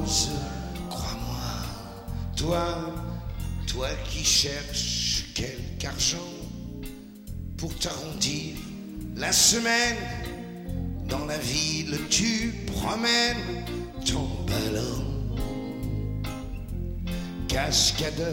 rose, crois-moi, toi qui cherches quelque argent pour t'arrondir la semaine, dans la ville tu promènes ton ballon. Cascadeur